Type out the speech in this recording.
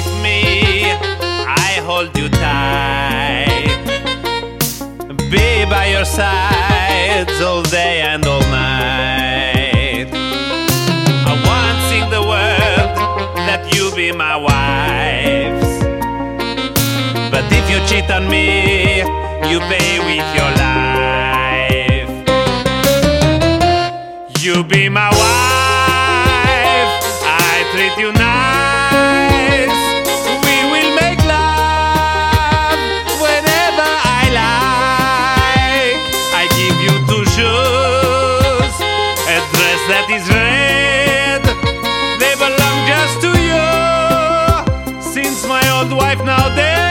with me, I hold you tight. Be by your sides all day and all night. I want in the world that you be my wife. But if you cheat on me, you pay with your life. You be my wife, I treat you nice. We will make love whenever I like. I give you 2 shoes, a dress that is red. They belong just to you. Since my old wife now dead,